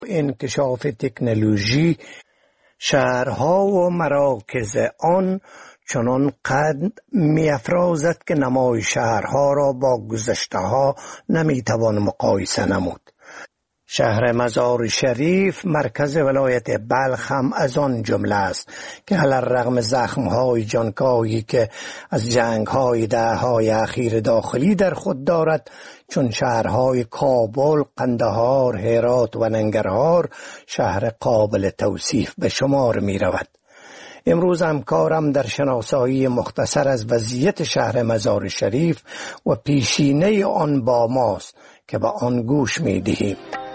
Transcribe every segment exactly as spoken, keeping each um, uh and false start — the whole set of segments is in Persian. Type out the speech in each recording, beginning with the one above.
انکشاف تکنولوژی شهرها و مراکز آن چنان قد می افرازد که نمای شهرها را با گذشته ها نمی توان مقایسه نمود. شهر مزار شریف مرکز ولایت بلخ هم از آن جمله است که علی‌الرغم زخم‌های جانکاهی که از جنگ‌های دهه‌های اخیر داخلی در خود دارد، چون شهرهای کابل، قندهار، هرات و ننگرهار شهر قابل توصیف به شمار می‌رود. امروز همکارم در شناسایی مختصر از وضعیت شهر مزار شریف و پیشینه آن با ماست که به آن گوش می‌دهیم.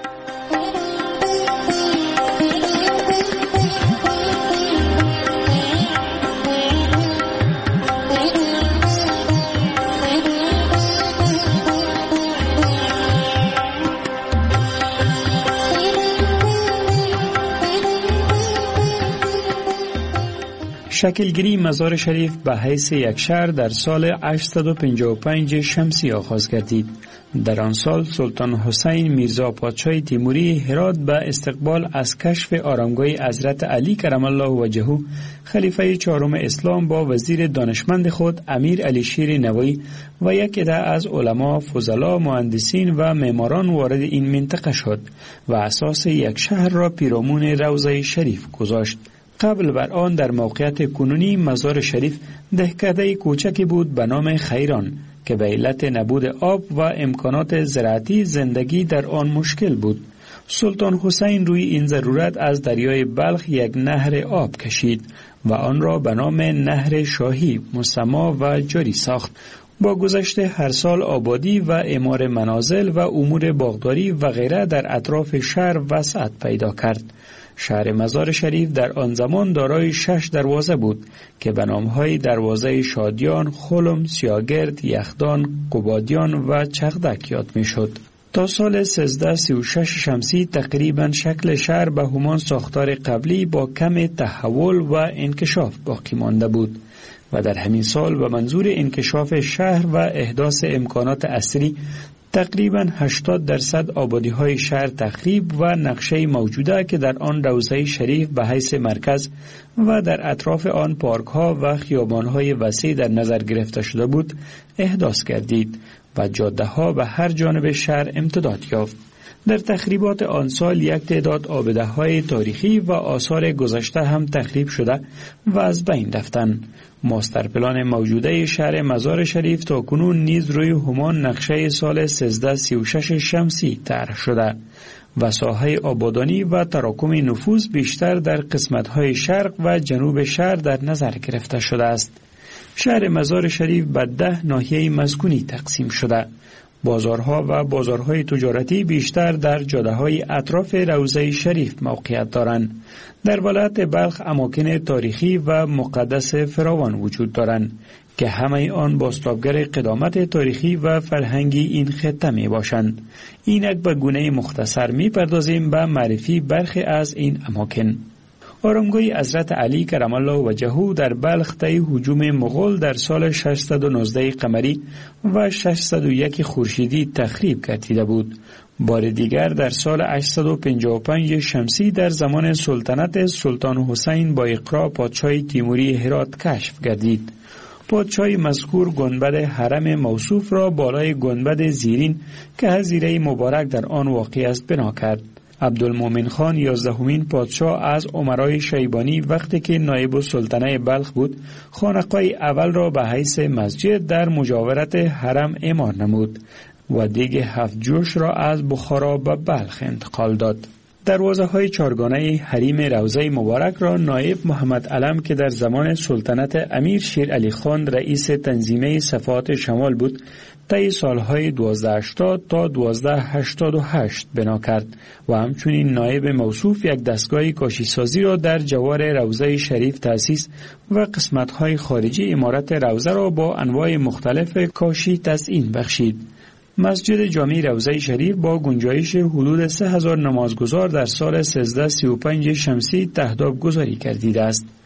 شکلگیری مزار شریف به حیث یک شهر در سال هشتصد و پنجاه و پنج شمسی آغاز گردید. در آن سال سلطان حسین میرزا پادشاه تیموری هرات به استقبال از کشف آرامگاه حضرت علی کرم الله وجهه خلیفه چهارم اسلام با وزیر دانشمند خود امیر علی شیر نوایی و یک عده از علما، فضلا، مهندسین و معماران وارد این منطقه شد و اساس یک شهر را پیرامون روضه شریف گذاشت. قبل بر آن در موقعیت کنونی مزار شریف دهکده کوچکی بود به نام خیران که به علت نبود آب و امکانات زراعتی زندگی در آن مشکل بود. سلطان حسین روی این ضرورت از دریای بلخ یک نهر آب کشید و آن را به نام نهر شاهی مسمی و جاری ساخت. با گذشت هر سال آبادی و اعمار منازل و امور باغداری و غیره در اطراف شهر وسعت پیدا کرد. شهر مزار شریف در آن زمان دارای شش دروازه بود که به نامهای دروازه شادیان، خلم، سیاگرد، یخدان، قبادیان و چغدک یاد می شد. تا سال سیزده سی و شش شمسی تقریبا شکل شهر به همان ساختار قبلی با کم تحول و انکشاف باقی مانده بود و در همین سال به منظور انکشاف شهر و احداث امکانات عصری تقریباً هشتاد درصد آبادی های شهر تخریب و نقشه موجوده که در آن روضه شریف به حیث مرکز و در اطراف آن پارک ها و خیابان های وسیع در نظر گرفته شده بود احداث گردید و جاده ها به هر جانب شهر امتداد یافت. در تخریبات آن سال یک تعداد آبده های تاریخی و آثار گذشته هم تخریب شده و از بین رفتند. ماستر پلان موجوده شهر مزار شریف تا کنون نیز روی همان نقشه سال سیزده سی و شش شمسی طرح شده و ساحه آبادانی و تراکم نفوذ بیشتر در قسمت‌های شرق و جنوب شهر در نظر گرفته شده است. شهر مزار شریف به ده ناحیه مسکونی تقسیم شده. بازارها و بازارهای تجارتی بیشتر در جاده‌های اطراف روضه شریف موقعیت دارند. در ولایت بلخ اماکن تاریخی و مقدس فراوان وجود دارند که همه آن بازتابگر قدامت تاریخی و فرهنگی این خطه می باشند. اینک به گونه مختصر می پردازیم به معرفی برخی از این اماکن. آرامگاه حضرت علی کرم الله وجهه در بلخ طی هجوم مغول در سال ششصد و نوزده قمری و ششصد و یک خورشیدی تخریب گردیده بود. بار دیگر در سال هشتصد و پنجاه و پنج شمسی در زمان سلطنت سلطان حسین با اقرا پادشاه تیموری هرات کشف گردید. پادشاه مذکور گنبد حرم موصوف را بالای گنبد زیرین که حظیره مبارک در آن واقع است بنا کرد. عبدالمومن خان یازدهمین پادشاه از امرای شیبانی وقتی که نایب السلطنه بلخ بود خانقاه اول را به حیث مسجد در مجاورت حرم اعمار نمود و دیگ هفت جوش را از بخارا به بلخ انتقال داد. دروازه های چارگانه حریم روضه مبارک را نایب محمد علم که در زمان سلطنت امیر شیر علی خان رئیس تنظیمه صفات شمال بود طی سالهای دوازده هشتاد تا دوازده هشتاد و هشت بنا کرد و همچنین نایب موصوف یک دستگاه کاشیسازی را در جوار روضه شریف تأسیس و قسمت‌های خارجی عمارت روضه را با انواع مختلف کاشی تزیین بخشید. مسجد جامع روضه شریف با گنجایش حدود سه هزار نمازگزار در سال سیزده سی و پنج شمسی تهداب گذاری گردیده است.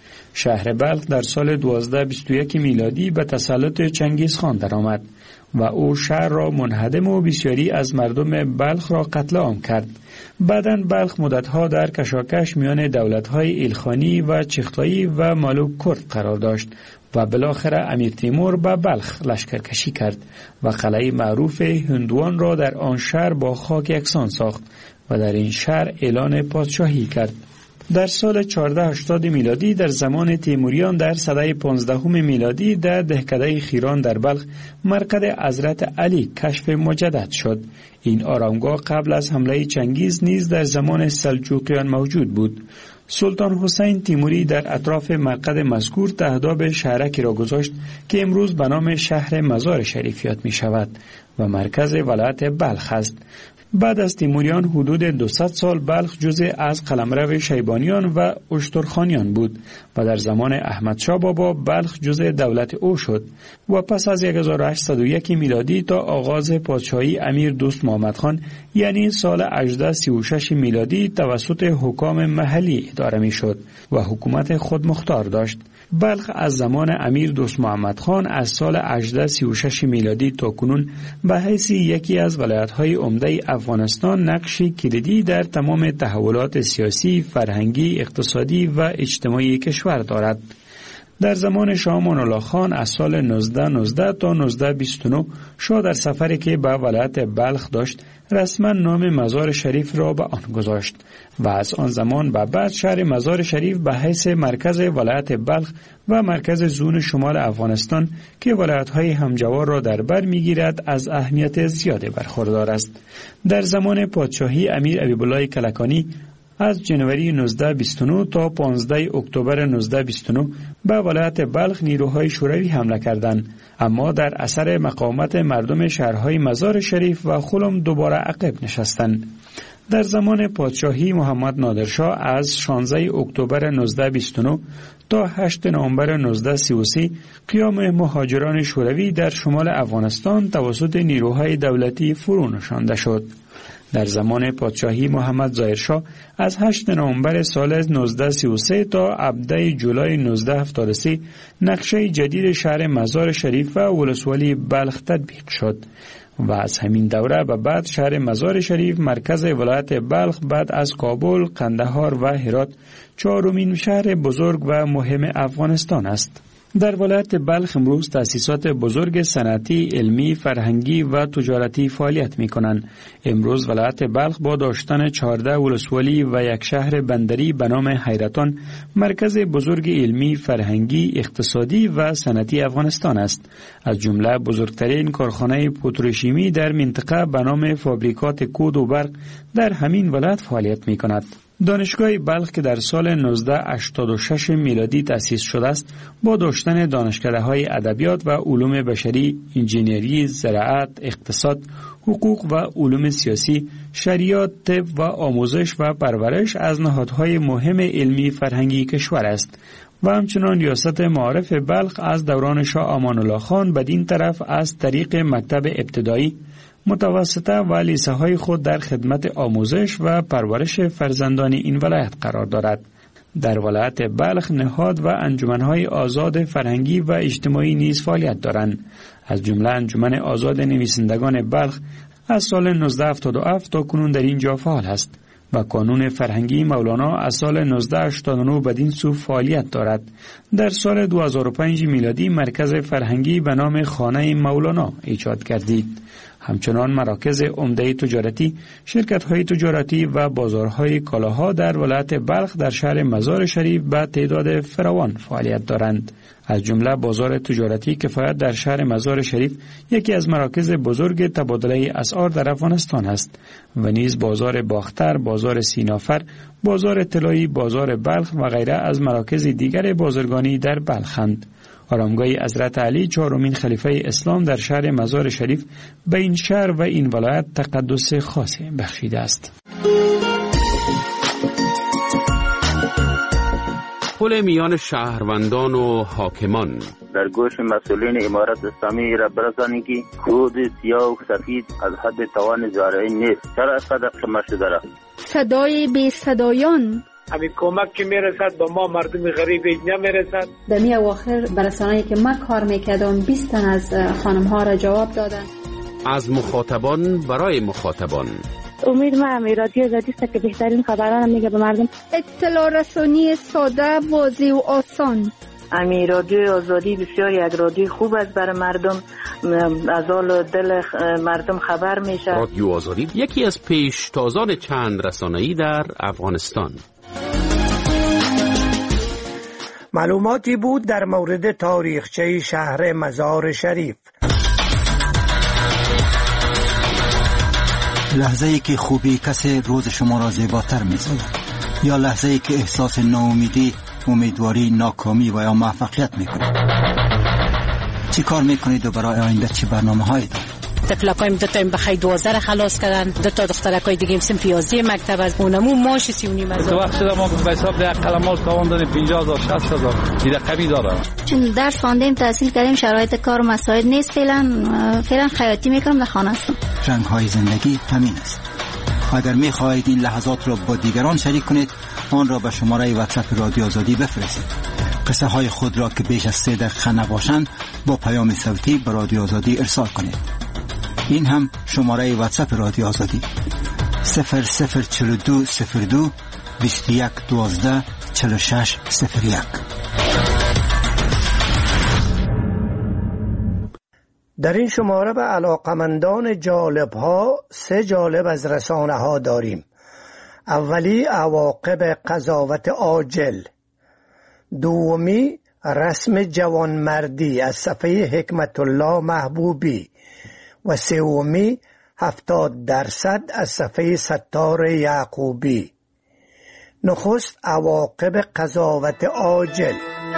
شهر بلخ در سال دوازده بیست و یک میلادی به تسلط چنگیز خان درآمد و او شهر را منهدم و بسیاری از مردم بلخ را قتل عام کرد. بعداً بلخ مدتها در کشاکش میان دولت‌های ایلخانی و چغتایی و ملوک کرد قرار داشت و بالاخره امیر تیمور به بلخ لشکرکشی کرد و قلعه معروف هندوان را در آن شهر با خاک یکسان ساخت و در این شهر اعلان پادشاهی کرد. در سال چهارصد و هشتاد میلادی در زمان تیموریان در سده پانزدهم میلادی در دهکده خیران در بلخ مرقد حضرت علی کشف مجدد شد. این آرامگاه قبل از حمله چنگیز نیز در زمان سلجوقیان موجود بود. سلطان حسین تیموری در اطراف مرقد مذکور تهداب شهرکی را گذاشت که امروز به نام شهر مزار شریف یاد می شود و مرکز ولایت بلخ است. بعد از تیموریان حدود دویست سال بلخ جزء از قلمرو شیبانیان و اشترخانیان بود و در زمان احمد شاه بابا بلخ جزء دولت او شد و پس از هزار و هشتصد و یک میلادی تا آغاز پادشاهی امیر دوست محمد خان یعنی سال هجده و سی و شش میلادی توسط حکام محلی اداره می شد و حکومت خودمختار داشت. بلخ از زمان امیر دوست محمد خان از سال هجده و سی و شش میلادی تا کنون به حیث یکی از ولایت‌های عمده افغانستان نقشی کلیدی در تمام تحولات سیاسی، فرهنگی، اقتصادی و اجتماعی کشور دارد. در زمان شاه امان الله خان از سال نوزده نوزده تا نوزده بیست و نه شاه در سفری که به ولایت بلخ داشت رسما نام مزار شریف را به آن گذاشت و از آن زمان به بعد شهر مزار شریف به حیث مرکز ولایت بلخ و مرکز زون شمال افغانستان که ولایت‌های همجوار را در بر می‌گیرد از اهمیت زیاده برخوردار است. در زمان پادشاهی امیر حبیب‌الله کلکانی از جنوری نوزده بیست و نه تا پانزده اکتبر نوزده بیست و نه به ولایت بلخ نیروهای شوروی حمله کردند، اما در اثر مقاومت مردم شهرهای مزار شریف و خلم دوباره عقب نشستند. در زمان پادشاهی محمد نادرشاه از شانزده اکتبر نوزده بیست و نه تا هشتم نوامبر نوزده سی و سه قیام مهاجران شوروی در شمال افغانستان توسط نیروهای دولتی فرو نشانده شد. در زمان پادشاهی محمد ظاهرشاه از هشتم نوامبر سال نوزده سی و سه تا هفدهم جولای نوزده هفتاد و سه نقشه جدید شهر مزار شریف و ولسوالی بلخ تطبیق شد و از همین دوره به بعد شهر مزار شریف مرکز ولایت بلخ بعد از کابل، قندهار و هرات چهارمین شهر بزرگ و مهم افغانستان است. در ولایت بلخ امروز تأسیسات بزرگ صنعتی، علمی، فرهنگی و تجارتی فعالیت می کنند. امروز ولایت بلخ با داشتن چهارده ولسوالی و یک شهر بندری به نام حیرتان مرکز بزرگ علمی، فرهنگی، اقتصادی و صنعتی افغانستان است. از جمله بزرگترین کارخانه پتروشیمی در منطقه به نام فابریکات کود و برق در همین ولایت فعالیت می کند. دانشگاه بلخ که در سال نوزده هشتاد و شش میلادی تأسیس شده است با داشتن دانشکده‌های ادبیات و علوم بشری، انجینری، زراعت، اقتصاد، حقوق و علوم سیاسی، شریعت، طب و آموزش و پرورش از نهادهای مهم علمی فرهنگی کشور است و همچنان ریاست معارف بلخ از دوران شاه امان الله خان بدین طرف از طریق مکتب ابتدایی، متوسطه و لیسه های خود در خدمت آموزش و پرورش فرزندان این ولایت قرار دارد. در ولایت بلخ نهاد و انجمنهای آزاد فرهنگی و اجتماعی نیز فعالیت دارند. از جمله انجمن آزاد نویسندگان بلخ از سال نوزده هفتاد و هفت تا کنون در اینجا فعال است و کانون فرهنگی مولانا از سال نوزده هشتاد و نه بدین سو فعالیت دارد. در سال دو هزار و پنج میلادی مرکز فرهنگی به نام خانه مولانا ایجاد گردید. همچنان مراکز عمده تجارتی، شرکت‌های تجارتی و بازارهای کالاها در ولایت بلخ در شهر مزار شریف به تعداد فراوان فعالیت دارند. از جمله بازار تجارتی کفایت در شهر مزار شریف یکی از مراکز بزرگ تبادله اسعار در افغانستان است و نیز بازار باختر، بازار سینافر، بازار طلایی، بازار بلخ و غیره از مراکز دیگر بازرگانی در بلخند. آرامگاه حضرت علی چهارمین خلیفه اسلام در شهر مزار شریف به این شهر و این ولایت تقدس خاصی بخشیده است. پل میان شهروندان و حاکمان در گوش مسئولین امارت اسلامی را برسانید که کود سیاه و سفید از حد توان زارعین نیست. چرا از صدق شما شده را؟ صدای بی صدایان، همین کمک که میرسد به ما مردم غریب نمیرسد. در می اواخر برسانه‌ای که من کار میکردم بیست تن از خانم ها را جواب دادن. از مخاطبان برای مخاطبان. امید ما هم رادیو آزادی است که بهترین خبران میگه به مردم. اطلاع رسانی ساده، واضح و آسان. امی رادیو آزادی بسیار یک رادیو خوب است برای مردم، از حال دل مردم خبر میشه. رادیو آزادی یکی از پیشتازان چند رسانه‌ای در افغانستان. معلوماتی بود در مورد تاریخچه شهر مزار شریف. لحظه ای که خوبی کسی روز شما را زیباتر می‌سازد، یا لحظه ای که احساس ناامیدی، امیدواری، ناکامی و یا موفقیت میکنید. چی کار میکنید و برای آینده چی برنامه‌هایی دارید؟ تفلقایم دو تا بخای دوازده خلاص کردن، دو تا دخترکای دیگه هم سنف یازده مکتب از اونمو ماش سی و نیم از. تو وقت شده ما به حساب یک قلمال تاوان دادیم پنجاه هزار شصت هزار دیگه کمی داره. چون درس خواندیم تحصیل کردیم شرایط کار و مسائل نیست، فعلا فعلا خیاطی میکنم در خانه هستم. رنگ های زندگی همین است. اگر میخواهید این لحظات را با دیگران شریک کنید، آن را به شماره واتساپ رادیو آزادی بفرستید. قصه های خود را که بیش از سه دقیقه نباشند با پیام صوتی به رادیو آزادی ارسال کنید. این هم شماره واتساپ رادیو آزادی صفر صفر چهل و دو صفر دو بیست و یک دوازده چهل و شش صفر یک. در این شماره به علاقمندان جالب ها سه جالب از رسانه ها داریم. اولی عواقب قضاوت عاجل، دومی رسم جوانمردی از صفحه حکمت الله محبوبی و سومی هفتاد درصد از صفحه ستار یعقوبی. نخست عواقب قضاوت عاجل.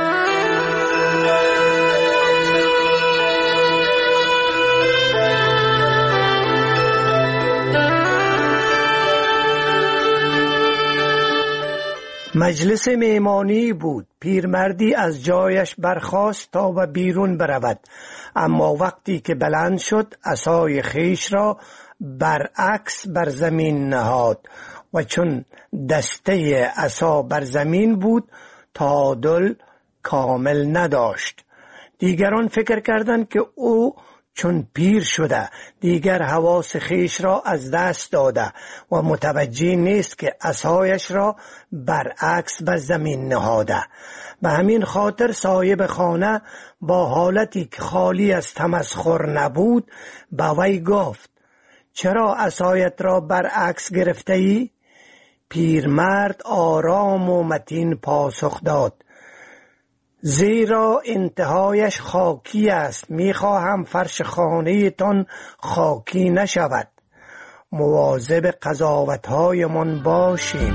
مجلس مهمانی بود. پیرمردی از جایش برخاست تا به بیرون برود، اما وقتی که بلند شد عصای خیش را برعکس بر زمین نهاد و چون دسته عصا بر زمین بود تعادل کامل نداشت. دیگران فکر کردند که او چون پیر شده دیگر حواس خیش را از دست داده و متوجه نیست که عصایش را برعکس بر زمین نهاده. به همین خاطر صاحب خانه با حالتی که خالی از تمسخر نبود به وی گفت: چرا عصایت را برعکس گرفته ای؟ پیرمرد آرام و متین پاسخ داد: زیرا انتهایش خاکی است، میخواهم فرش خانه تان خاکی نشود. مواظب قضاوت‌های من باشیم.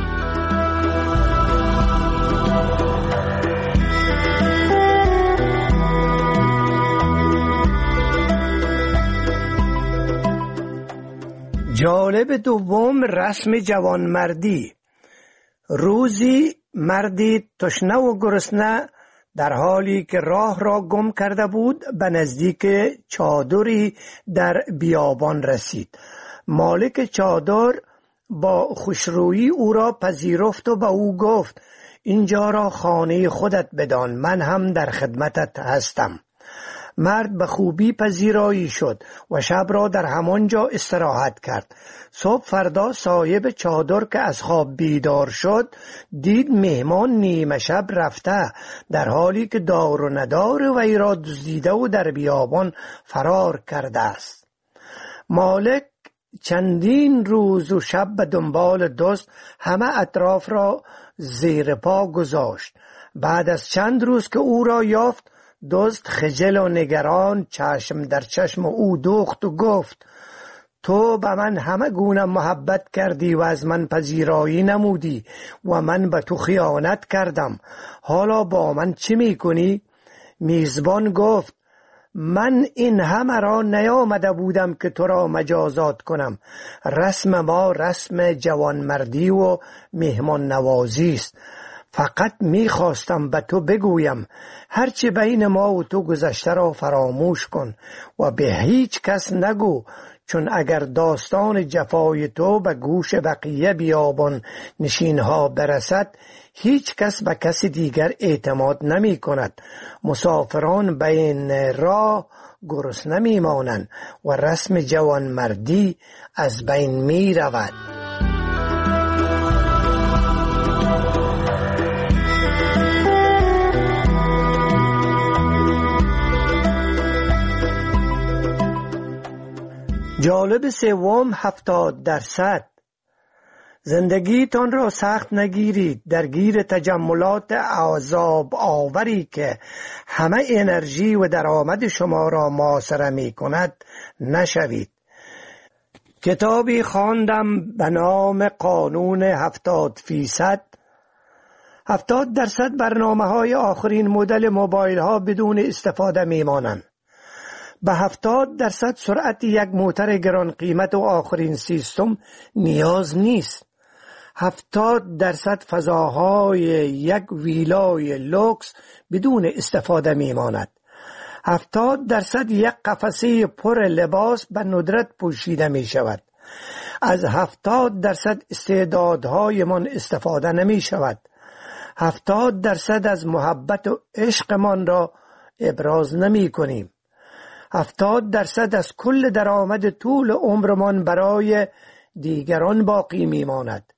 جالب دوم رسم جوانمردی. روزی مردی تشنه و گرسنه در حالی که راه را گم کرده بود به نزدیک چادری در بیابان رسید. مالک چادر با خوشرویی او را پذیرفت و به او گفت: اینجا را خانه خودت بدان، من هم در خدمتت هستم. مرد به خوبی پذیرایی شد و شب را در همانجا استراحت کرد. صبح فردا صاحب چادر که از خواب بیدار شد دید مهمان نیمه شب رفته، در حالی که دار و ندار وی را دزدیده و در بیابان فرار کرده است. مالک چندین روز و شب به دنبال دزد همه اطراف را زیر پا گذاشت. بعد از چند روز که او را یافت، دزد خجل و نگران چشم در چشم او دوخت و گفت: تو به من همه گونه محبت کردی و از من پذیرایی نمودی و من به تو خیانت کردم، حالا با من چی میکنی؟ میزبان گفت: من این همه را نیامده بودم که تو را مجازات کنم. رسم ما رسم جوانمردی و مهمان نوازی است. فقط میخواستم به تو بگویم هرچی بین ما و تو گذشته را فراموش کن و به هیچ کس نگو، چون اگر داستان جفای تو به گوش بقیه بیابان نشینها برسد، هیچ کس به کس دیگر اعتماد نمی کند. مسافران بین راه گرسنه می مانند و رسم جوانمردی از بین می رود. جالب سوم، هفتاد درصد. زندگیتان را سخت نگیرید، درگیر تجملات عذاب آوری که همه انرژی و درآمد شما را محاصره می کند نشوید. کتابی خواندم به نام قانون هفتاد فیصد. هفتاد درصد برنامه های آخرین مدل موبایل ها بدون استفاده می مانند. به هفتاد درصد سرعت یک موتر گران قیمت و آخرین سیستم نیاز نیست. هفتاد درصد فضاهای یک ویلای لوکس بدون استفاده می ماند. هفتاد درصد یک قفسه پر لباس به ندرت پوشیده می شود. از هفتاد درصد استعدادهای من استفاده نمی شود. هفتاد درصد از محبت و عشقمان را ابراز نمی کنیم. هفتاد درصد از کل درآمد طول عمرمان برای دیگران باقی می ماند.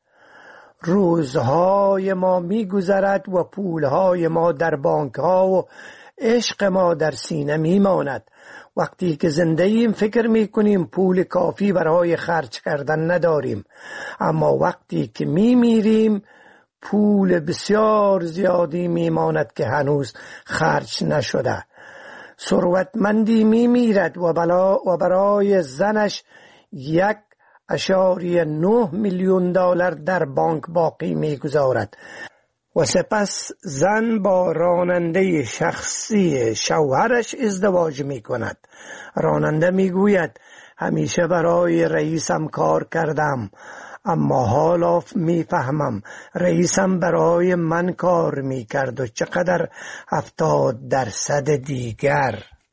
روزهای ما می گذرد و پولهای ما در بانک ها و عشق ما در سینه می ماند. وقتی که زنده ایم فکر می کنیم پول کافی برای خرج کردن نداریم، اما وقتی که می میریم پول بسیار زیادی می ماند که هنوز خرج نشده. ثروتمندی می میرد و, و برای زنش یک اشاری نه میلیون دلار در بانک باقی می گذارد و سپس زن با راننده شخصی شوهرش ازدواج می کند. راننده می گوید همیشه برای رئیسم کار کردم، اما حالا می فهمم رئیسم برای من کار می کرد و چقدر هفتاد درصد دیگر.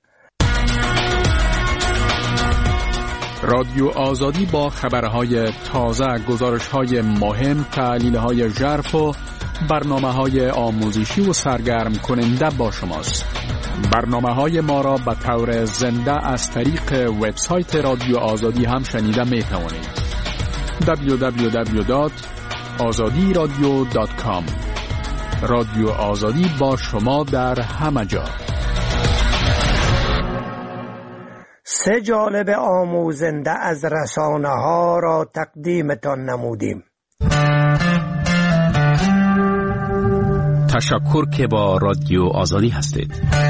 رادیو آزادی با خبرهای تازه، گزارشهای مهم، تحلیلهای ژرف و برنامه‌های آموزشی و سرگرم کننده با شماست. برنامه‌های ما را به طور زنده از طریق وبسایت رادیو آزادی هم شنیده می توانید. دبلیو دبلیو دبلیو دات آزادی رادیو دات کام. رادیو آزادی با شما در همه جا. سه جالب آموزنده از رسانه ها را تقدیمتان نمودیم. تشکر که با رادیو آزادی هستید.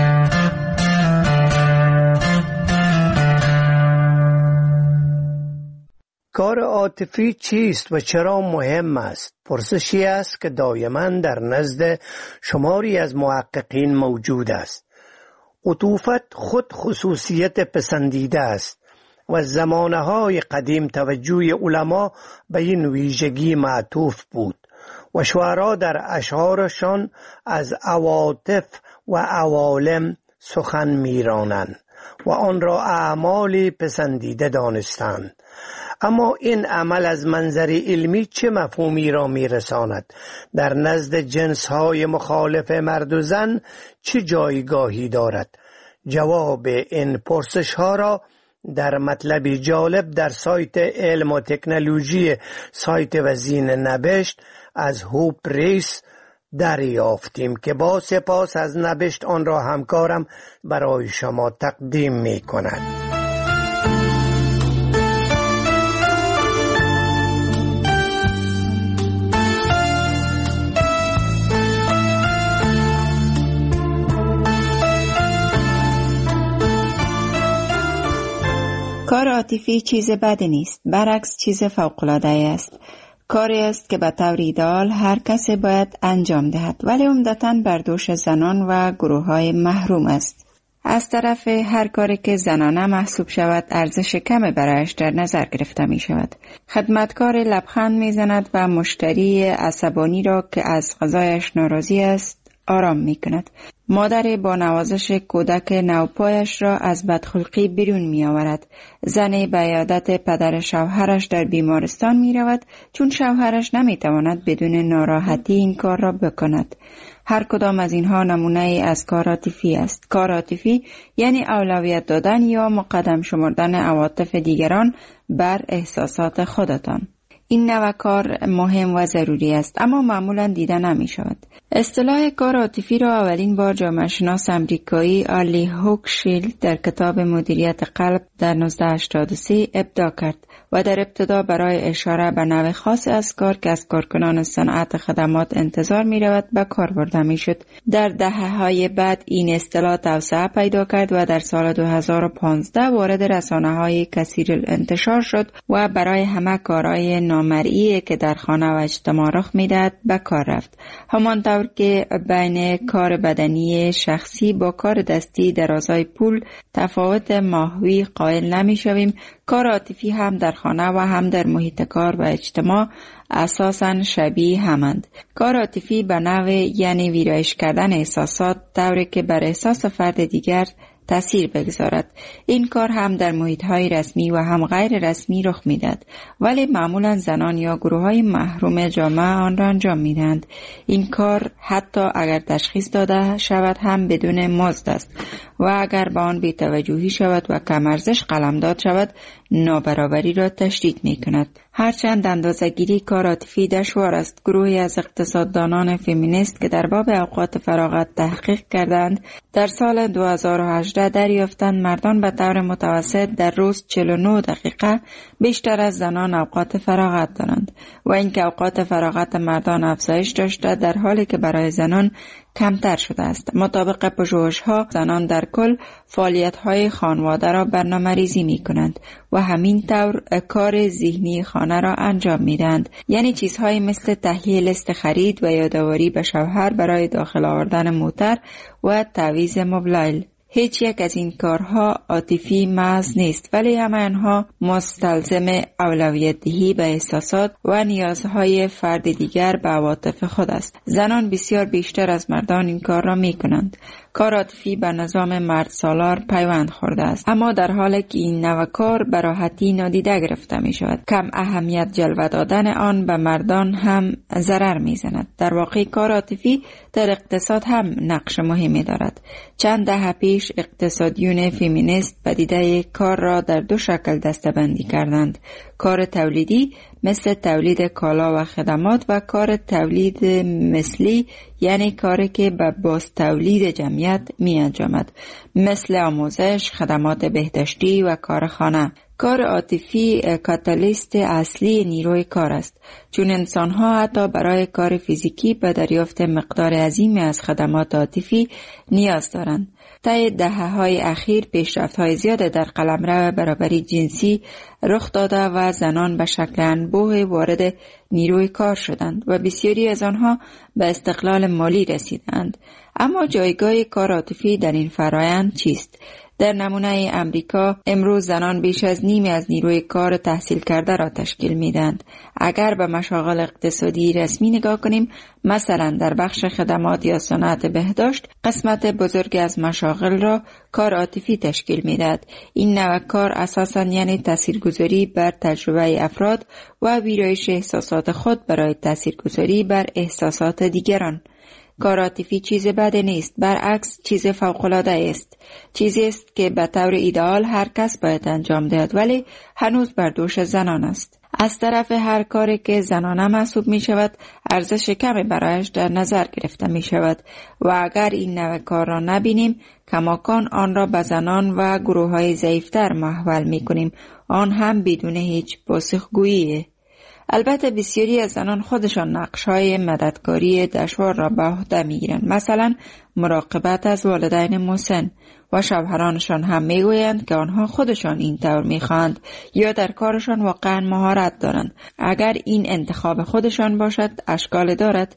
کار عاطفی چیست و چرا مهم است؟ پرسشی است که دائما در نزد شماری از محققین موجود است. عطوفت خود خصوصیت پسندیده است و زمانه‌های قدیم توجه علما به این ویژگی معطوف بود و شعرا در اشعارشان از عواطف و عوالم سخن می‌رانند و آن را اعمالی پسندیده دانستند. اما این عمل از منظر علمی چه مفهومی را می‌رساند؟ در نزد جنس‌های مخالف مرد و زن چه جایگاهی دارد؟ جواب این پرسش‌ها را در مطلبی جالب در سایت علم و تکنولوژی سایت وزین نبشت از هوپ ریس دریافتیم که با سپاس از نبشت آن را همکارم برای شما تقدیم می کند. کار عاطفی چیز بدی نیست، برعکس چیز فوق‌العاده است. کاری است که به طور ایدئال هر کسی باید انجام دهد، ولی عمدتاً بر دوش زنان و گروه‌های محروم است. از طرف هر کاری که زنانه محسوب شود ارزش کمی برایش در نظر گرفته می شود. خدمتکار لبخند می زند و مشتری عصبانی را که از غذایش ناراضی است آرام می کند. مادر با نوازش کودک نوپایش را از بدخلقی بیرون می آورد. زن به عیادت پدر شوهرش در بیمارستان می رود چون شوهرش نمی تواند بدون ناراحتی این کار را بکند. هر کدام از اینها نمونه ای از کار عاطفی است. کار عاطفی یعنی اولویت دادن یا مقدم شمردن عواطف دیگران بر احساسات خودتان. این نوع کار مهم و ضروری است اما معمولا دیده نمی شود. اصطلاح کار عاطفی را اولین بار جامعه شناس امریکایی آلی هوکشیلد در کتاب مدیریت قلب در نوزده هشتاد و سه ابداع کرد و در ابتدا برای اشاره به نوع خاص از کار که از کارکنان صنعت خدمات انتظار می رود به کار برده می شد. در دهه‌های بعد این اصطلاح توسعه پیدا کرد و در سال دو هزار و پانزده وارد رسانه‌های کثیر الانتشار شد و برای همه کارهای نامرئی که در خانه و اجتماع رخ می دهد به کار رفت. همانطور که بین کار بدنی شخصی با کار دستی در ازای پول تفاوت ماهوی قائل نمی شویم، کار عاطفی هم در خانه و هم در محیط کار و اجتماع اساساً شبیه همند. کار عاطفی به نوع یعنی ویرایش کردن احساسات طوری که بر احساس فرد دیگر تأثیر بگذارد. این کار هم در محیط‌های رسمی و هم غیر رسمی رخ می‌دهد، ولی معمولاً زنان یا گروه‌های محروم جامعه آن را انجام می‌دهند. این کار حتی اگر تشخیص داده شود هم بدون مزد است و اگر به آن بی‌توجهی شود و کم ارزش قلمداد شود نابرابری را تشدید می‌کند. هرچند اندازه‌گیری کار عاطفی دشوار است، گروهی از اقتصاددانان فمینیست که در باب اوقات فراغت تحقیق کردند در سال دو هزار و هجده دریافتند مردان به طور متوسط در روز چهل و نه دقیقه بیشتر از زنان اوقات فراغت دارند و اینکه اوقات فراغت مردان افزایش داشته در حالی که برای زنان کمتر شده است. مطابق پژوهش‌ها زنان در کل فعالیت‌های خانواده را برنامه‌ریزی می‌کنند و همین طور کار ذهنی خانه را انجام می‌دهند، یعنی چیزهایی مثل تهیه لیست خرید و یادآوری به شوهر برای داخل آوردن موتر و تعویض موبایل. هیچ یک از این کارها عاطفی محض نیست، ولی همه آنها مستلزم اولویت دهی به احساسات و نیازهای فرد دیگر به عواطف خود است. زنان بسیار بیشتر از مردان این کار را می کنند. کار عاطفی به نظام مرد سالار پیوند خورده است، اما در حالی که این نوع کار به راحتی نادیده گرفته می شود، کم اهمیت جلوه دادن آن به مردان هم ضرر می زند. در واقع کار عاطفی در اقتصاد هم نقش مهمی دارد. چند دهه پیش اقتصادیون فمینیست پدیده کار را در دو شکل دسته‌بندی کردند: کار تولیدی مثل تولید کالا و خدمات و کار تولید مثلی یعنی کاری که به باز تولید جمعیت می انجامد مثل آموزش، خدمات بهداشتی و کارخانه. کار عاطفی کاتالیست اصلی نیروی کار است، چون انسان‌ها حتی برای کار فیزیکی به دریافت مقدار عظیمی از خدمات عاطفی نیاز دارند. طی دهه‌های اخیر پیشرفت‌های زیاد در قلمرو برابری جنسی رخ داده و زنان به شکل انبوه وارد نیروی کار شدند و بسیاری از آنها به استقلال مالی رسیدند. اما جایگاه کار عاطفی در این فرآیند چیست؟ در نمونه امریکا امروز زنان بیش از نیمی از نیروی کار تحصیل کرده را تشکیل میدهند. اگر به مشاغل اقتصادی رسمی نگاه کنیم، مثلا در بخش خدمات یا صنعت بهداشت، قسمت بزرگی از مشاغل را کار عاطفی تشکیل میدهد. این نوع کار اساساً یعنی تاثیرگذاری بر تجربه افراد و ویرایش احساسات خود برای تاثیرگذاری بر احساسات دیگران. کار عاطفی چیز بد نیست، برعکس چیز فوق‌العاده است. چیزی است که به طور ایدئال هر کس باید انجام دهد، ولی هنوز بر دوش زنان است. از طرف هر کاری که زنانه محسوب می شود ارزش کمی برایش در نظر گرفته می شود و اگر این نوع کار را نبینیم کماکان آن را به زنان و گروه های ضعیفتر محول می کنیم، آن هم بدون هیچ پاسخگویی. البته بسیاری از زنان خودشان نقش‌های مددکاری دشوار را به عهده می‌گیرند، مثلا مراقبت از والدین مسن، و شوهرانشان هم میگویند که آنها خودشان این طور می‌خواهند یا در کارشان واقعا مهارت دارند. اگر این انتخاب خودشان باشد اشکال دارد.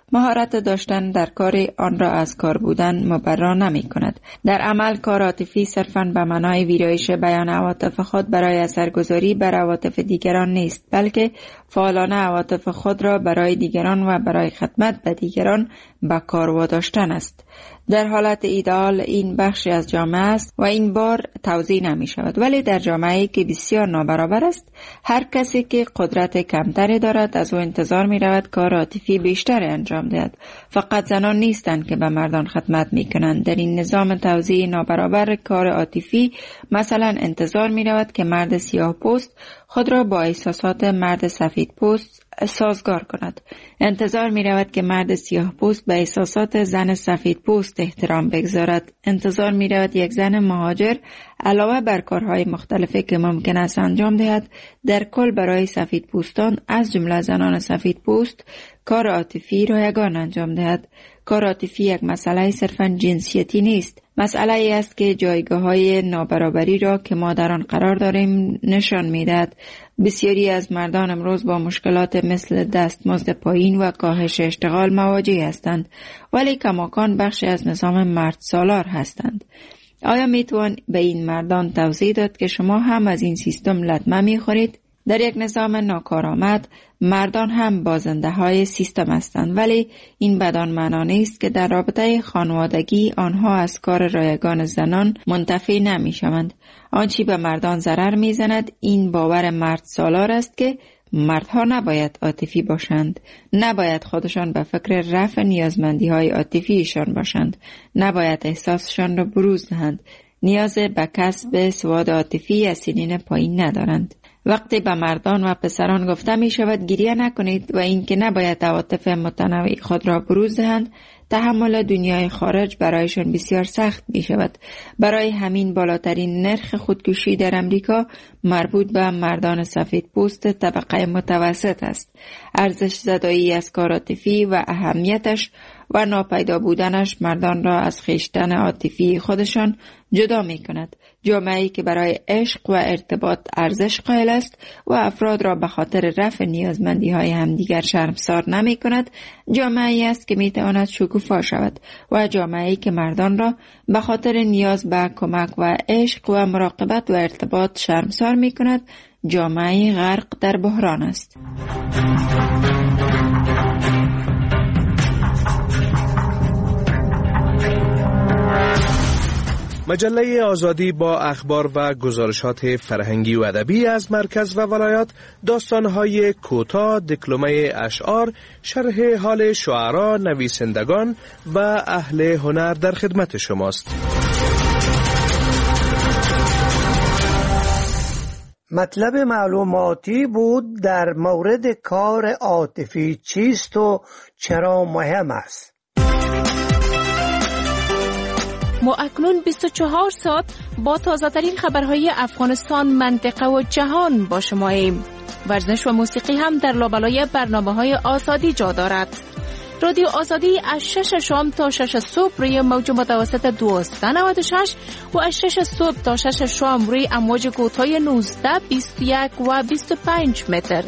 مهارت داشتن در کار آن را از کار بودن مبرا نمی کند. در عمل کار عاطفی صرفاً به معنای ویرایش بیان عواطف خود برای اثرگذاری بر عواطف دیگران نیست، بلکه فعالانه عواطف خود را برای دیگران و برای خدمت به دیگران به کار واداشتن است. در حالت ایدئال این بخشی از جامعه است و این بار توزیع نمی شود، ولی در جامعه‌ای که بسیار نابرابر است، هر کسی که قدرت کمتری دارد از او انتظار می رود کار عاطفی بیشتر انجام دهد. فقط زنان نیستند که به مردان خدمت می کنند. در این نظام توزیع نابرابر کار عاطفی مثلا انتظار می رود که مرد سیاه پوست خود را با احساسات مرد سفید پوست سازگار کند. انتظار می رود که مرد سیاه پوست به احساسات زن سفید پوست احترام بگذارد. انتظار می رود یک زن مهاجر علاوه بر کارهای مختلفی که ممکن است انجام دهد، در کل برای سفید پوستان از جمله زنان سفید پوست کار عاطفی را یگان انجام دهد. کار عاطفی یک مسئله صرفاً جنسیتی نیست. مسئله ای است که جایگاه های نابرابری را که ما در آن قرار داریم نشان می‌دهد. بسیاری از مردان امروز با مشکلات مثل دستمزد پایین و کاهش اشتغال مواجه هستند، ولی کماکان بخشی از نظام مرد سالار هستند. آیا میتوان به این مردان توضیح داد که شما هم از این سیستم لطمه میخورید؟ در یک نظام ناکارآمد مردان هم بازنده های سیستم هستند، ولی این بدان معنا نیست که در رابطه خانوادگی آنها از کار رایگان زنان منتفع نمی شوند. آنچه به مردان ضرر می زند این باور مرد سالار است که مردها نباید عاطفی باشند، نباید خودشان به فکر رفع نیازمندی های عاطفیشان باشند، نباید احساسشان را بروز دهند، نیاز به کسب سواد عاطفی از سنین پایین ندارند. وقتی به مردان و پسران گفته می شود گریه نکنید و اینکه نباید عواطف متنوع خود را بروز دهند، تحمل دنیای خارج برایشان بسیار سخت می شود. برای همین بالاترین نرخ خودکشی در امریکا مربوط به مردان سفید پوست طبقه متوسط است. ارزش زدایی از کار عاطفی و اهمیتش و ناپیدا بودنش مردان را از خویشتن عاطفی خودشان جدا می کند. جامعه‌ای که برای عشق و ارتباط ارزش قائل است و افراد را به خاطر رفع نیازمندی های همدیگر شرمسار نمی کند، جامعه‌ای است که می تواند شکوفا شود و جامعه‌ای که مردان را به خاطر نیاز به کمک و عشق و مراقبت و ارتباط شرمسار می کند، جامعه‌ای غرق در بحران است. مجله آزادی با اخبار و گزارشات فرهنگی و ادبی از مرکز و ولایات، داستان‌های کوتاه، دکلمه اشعار، شرح حال شعرا، نویسندگان و اهل هنر در خدمت شماست. مطلب معلوماتی بود در مورد کار عاطفی چیست و چرا مهم است. ما اکنون بیست و چهار ساعت با تازه ترین خبرهای افغانستان، منطقه و جهان با شماییم. ورزش و موسیقی هم در لابلای برنامه‌های آزادی جا دارد. رادیو آزادی از شش شام تا شش صبح روی موج متوسط دویست و نود و شش و از شش صبح تا شش شام روی امواج کوتاه نوزده، بیست و یک و بیست و پنج متر.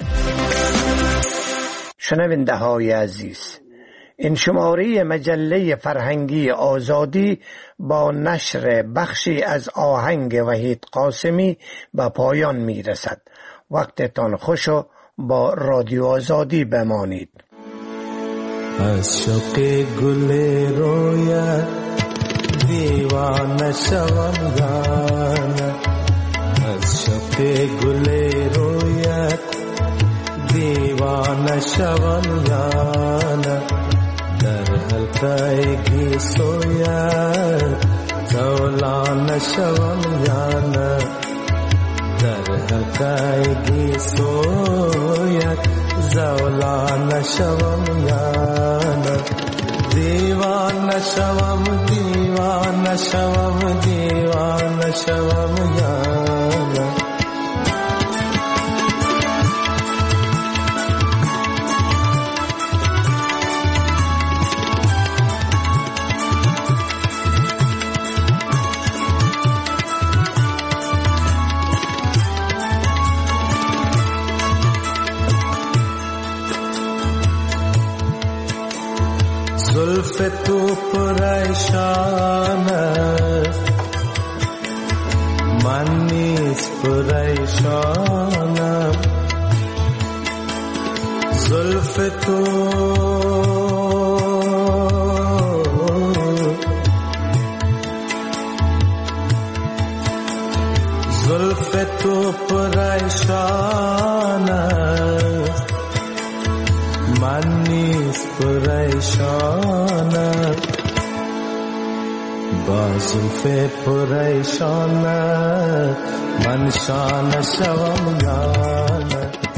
شنونده های عزیز، این شماره مجله فرهنگی آزادی با نشر بخشی از آهنگ وحید قاسمی به پایان می رسد. وقتتان خوش و با رادیو آزادی بمانید. از شوق گل رویت دیوانه شوم یانه، از شوق گل رویت دیوانه شوم یانه، در حلقه گیسویت زولانه شوم یانه، در حلقه گیسویت زولانه شوم یانه، دیوانه شوم دیوانه شوم دیوانه شوم یانه. زلف تو پریشان است من نیز پریشانم زلف تو زلف تو پریشان است من نیز پریشانم با زلف پریشان من شانه شوم یا نه